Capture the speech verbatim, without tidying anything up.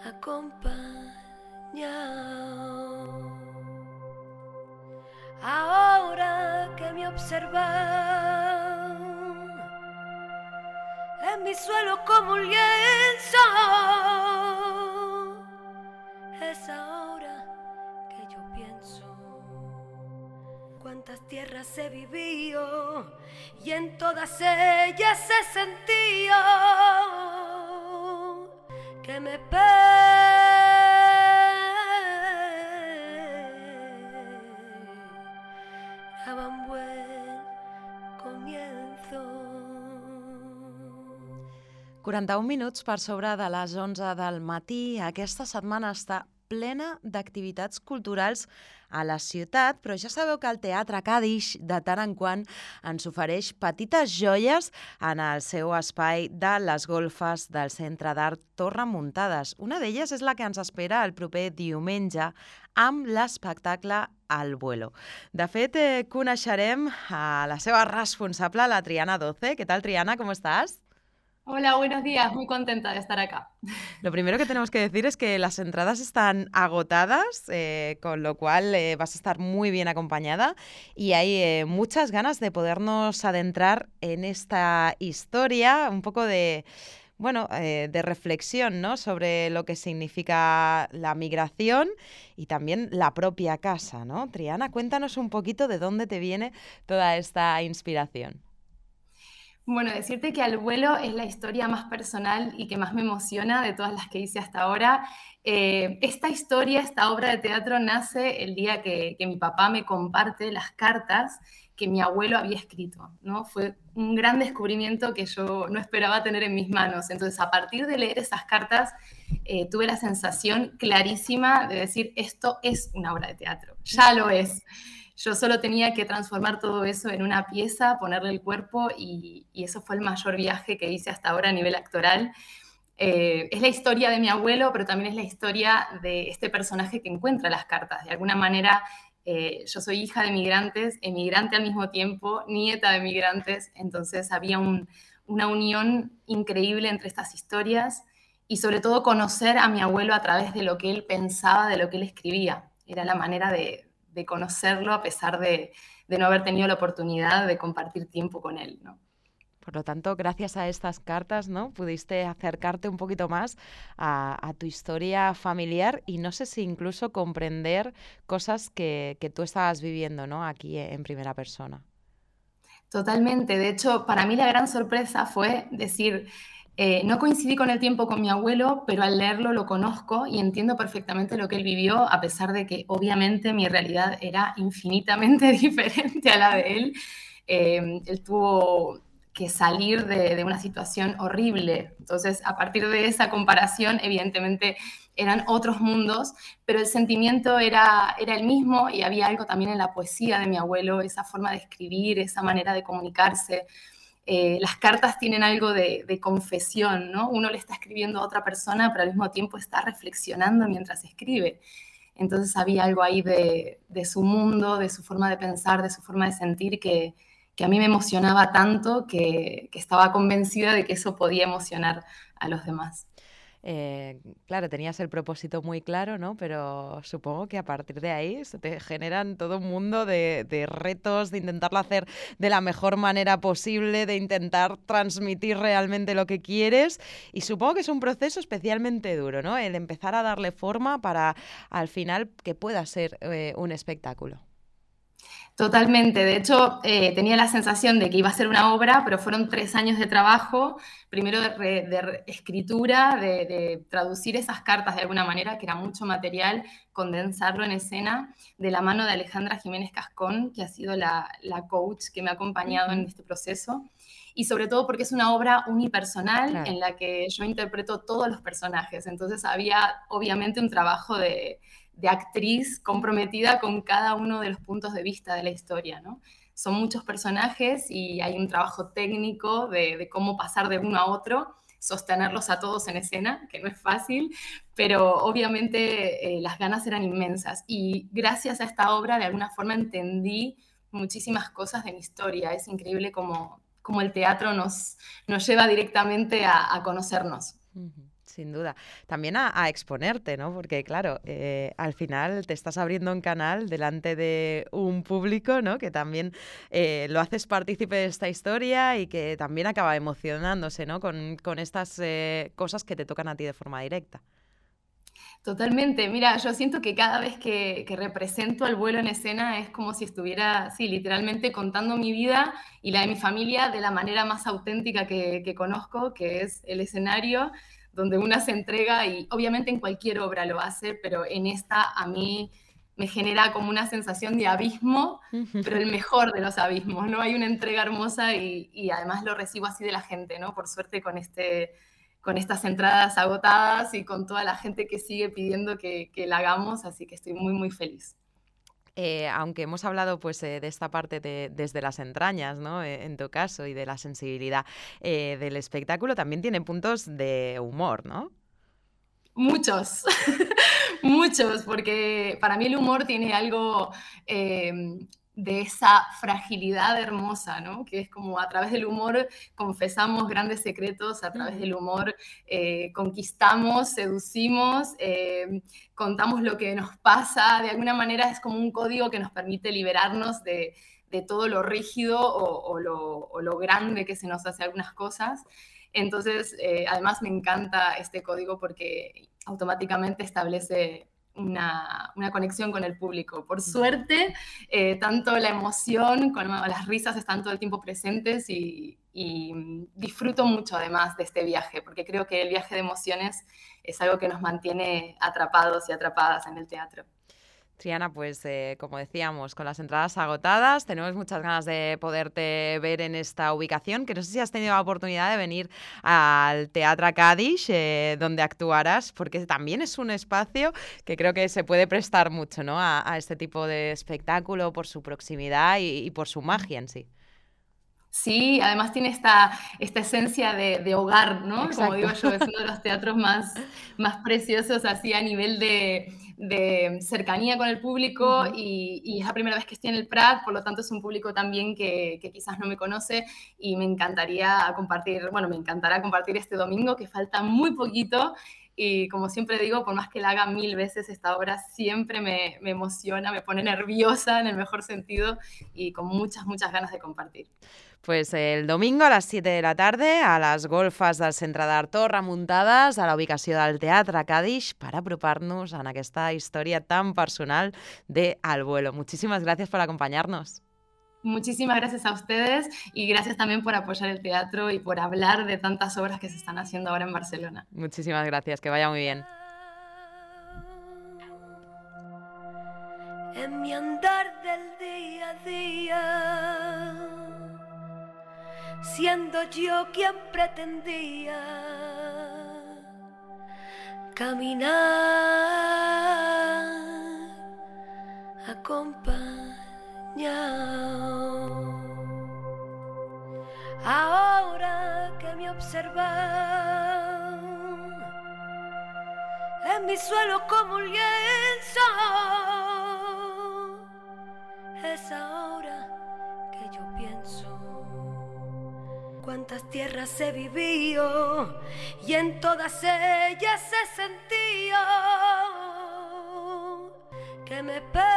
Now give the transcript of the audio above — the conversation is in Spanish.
acompañado. Ahora que me observan en mi suelo como un lienzo, es ahora que yo pienso cuántas tierras he vivido y en todas ellas he sentido que me esperaban buen comienzo. quaranta-un minuts per sobre de les onze del matí. Aquesta setmana està plena d'activitats culturals a la ciutat, però ja sabeu que el Teatre Cadix de tant en quant ens ofereix petites joies en el seu espai de les golfes del Centre d'Art Torre Muntades. Una d'elles és la que ens espera el proper diumenge amb l'espectacle Al vuelo. De fet, eh, coneixerem a la seva responsable, la Triana Doce. Què tal, Triana? Com estàs? Hola, buenos días. Muy contenta de estar acá. Lo primero que tenemos que decir es que las entradas están agotadas, eh, con lo cual eh, vas a estar muy bien acompañada y hay eh, muchas ganas de podernos adentrar en esta historia, un poco de, bueno, eh, de reflexión, ¿no?, sobre lo que significa la migración y también la propia casa, ¿no? Triana, cuéntanos un poquito de dónde te viene toda esta inspiración. Bueno, decirte que Al vuelo es la historia más personal y que más me emociona de todas las que hice hasta ahora. Eh, esta historia, esta obra de teatro nace el día que, que mi papá me comparte las cartas que mi abuelo había escrito, ¿no? Fue un gran descubrimiento que yo no esperaba tener en mis manos. Entonces, a partir de leer esas cartas, eh, tuve la sensación clarísima de decir, esto es una obra de teatro, ya lo es. Yo solo tenía que transformar todo eso en una pieza, ponerle el cuerpo y, y eso fue el mayor viaje que hice hasta ahora a nivel actoral. Eh, es la historia de mi abuelo, pero también es la historia de este personaje que encuentra las cartas. De alguna manera, eh, yo soy hija de migrantes, emigrante al mismo tiempo, nieta de migrantes, entonces había un, una unión increíble entre estas historias y sobre todo conocer a mi abuelo a través de lo que él pensaba, de lo que él escribía. Era la manera de de conocerlo a pesar de, de no haber tenido la oportunidad de compartir tiempo con él, ¿no? Por lo tanto, gracias a estas cartas, ¿no?, pudiste acercarte un poquito más a, a tu historia familiar y no sé si incluso comprender cosas que, que tú estabas viviendo, ¿no?, aquí en primera persona. Totalmente. De hecho, para mí la gran sorpresa fue decir, Eh, no coincidí con el tiempo con mi abuelo, pero al leerlo lo conozco y entiendo perfectamente lo que él vivió, a pesar de que obviamente mi realidad era infinitamente diferente a la de él. Eh, él tuvo que salir de, de una situación horrible. Entonces, a partir de esa comparación, evidentemente eran otros mundos, pero el sentimiento era, era el mismo y había algo también en la poesía de mi abuelo, esa forma de escribir, esa manera de comunicarse. Eh, las cartas tienen algo de, de confesión, ¿no? Uno le está escribiendo a otra persona, pero al mismo tiempo está reflexionando mientras escribe. Entonces había algo ahí de, de su mundo, de su forma de pensar, de su forma de sentir, que, que a mí me emocionaba tanto que, que estaba convencida de que eso podía emocionar a los demás. Eh, claro, tenías el propósito muy claro, ¿no? Pero supongo que a partir de ahí se te generan todo un mundo de, de retos, de intentarlo hacer de la mejor manera posible, de intentar transmitir realmente lo que quieres. Y supongo que es un proceso especialmente duro, ¿no?, el empezar a darle forma para al final que pueda ser eh, un espectáculo. Totalmente. De hecho, eh, tenía la sensación de que iba a ser una obra, pero fueron tres años de trabajo, primero de, re, de re, escritura, de, de traducir esas cartas de alguna manera, que era mucho material, condensarlo en escena, de la mano de Alejandra Jiménez Cascón, que ha sido la, la coach que me ha acompañado uh-huh. en este proceso, y sobre todo porque es una obra unipersonal, claro, en la que yo interpreto todos los personajes, entonces había obviamente un trabajo de... de actriz comprometida con cada uno de los puntos de vista de la historia, ¿no? Son muchos personajes y hay un trabajo técnico de, de cómo pasar de uno a otro, sostenerlos a todos en escena, que no es fácil, pero obviamente eh, las ganas eran inmensas. Y gracias a esta obra, de alguna forma, entendí muchísimas cosas de mi historia. Es increíble cómo, cómo el teatro nos, nos lleva directamente a, a conocernos. Uh-huh. Sin duda. También a, a exponerte, ¿no? Porque, claro, eh, al final te estás abriendo un canal delante de un público, ¿no? Que también eh, lo haces partícipe de esta historia y que también acaba emocionándose, ¿no? Con, con estas eh, cosas que te tocan a ti de forma directa. Totalmente. Mira, yo siento que cada vez que, que represento al vuelo en escena es como si estuviera, sí, literalmente contando mi vida y la de mi familia de la manera más auténtica que, que conozco, que es el escenario, donde una se entrega y obviamente en cualquier obra lo hace, pero en esta a mí me genera como una sensación de abismo, pero el mejor de los abismos, ¿no? Hay una entrega hermosa y, y además lo recibo así de la gente, ¿no? Por suerte con este... con estas entradas agotadas y con toda la gente que sigue pidiendo que, que la hagamos, así que estoy muy, muy feliz. Eh, aunque hemos hablado pues, eh, de esta parte de, desde las entrañas, ¿no? Eh, en tu caso, y de la sensibilidad eh, del espectáculo, también tiene puntos de humor, ¿no? Muchos, muchos, porque para mí el humor tiene algo... Eh, de esa fragilidad hermosa, ¿no? Que es como a través del humor confesamos grandes secretos, a través del humor eh, conquistamos, seducimos, eh, contamos lo que nos pasa, de alguna manera es como un código que nos permite liberarnos de, de todo lo rígido o, o, lo, o lo grande que se nos hace algunas cosas. Entonces, eh, además me encanta este código porque automáticamente establece Una, una conexión con el público. Por suerte, eh, tanto la emoción como las risas están todo el tiempo presentes y, y disfruto mucho además de este viaje, porque creo que el viaje de emociones es algo que nos mantiene atrapados y atrapadas en el teatro. Triana, pues eh, como decíamos, con las entradas agotadas, tenemos muchas ganas de poderte ver en esta ubicación, que no sé si has tenido la oportunidad de venir al Teatre Cádiz, eh, donde actuarás, porque también es un espacio que creo que se puede prestar mucho, ¿no? a, a este tipo de espectáculo por su proximidad y, y por su magia en sí. Sí, además tiene esta, esta esencia de, de hogar, ¿no? Exacto. Como digo yo, es uno de los teatros más, más preciosos así a nivel de, de cercanía con el público uh-huh. y, y es la primera vez que estoy en el Prat, por lo tanto es un público también que, que quizás no me conoce y me encantaría compartir, bueno, me encantará compartir este domingo, que falta muy poquito. Y como siempre digo, por más que la haga mil veces esta obra, siempre me, me emociona, me pone nerviosa en el mejor sentido y con muchas, muchas ganas de compartir. Pues el domingo a les siete de la tarda a les golfes del Centre d'Art Torre muntades a la ubicació del Teatre Cádiz per apropar-nos en aquesta història tan personal de Al Vuelo. Muchísimas gracias por acompañarnos. Muchísimas gracias a ustedes y gracias también por apoyar el teatro y por hablar de tantas obras que se están haciendo ahora en Barcelona. Muchísimas gracias, que vaya muy bien. En mi andar del día a día, siendo yo quien pretendía caminar, acompañar. Ahora que me observan en mi suelo como un lienzo, es ahora que yo pienso cuántas tierras he vivido y en todas ellas he sentido que me perdí.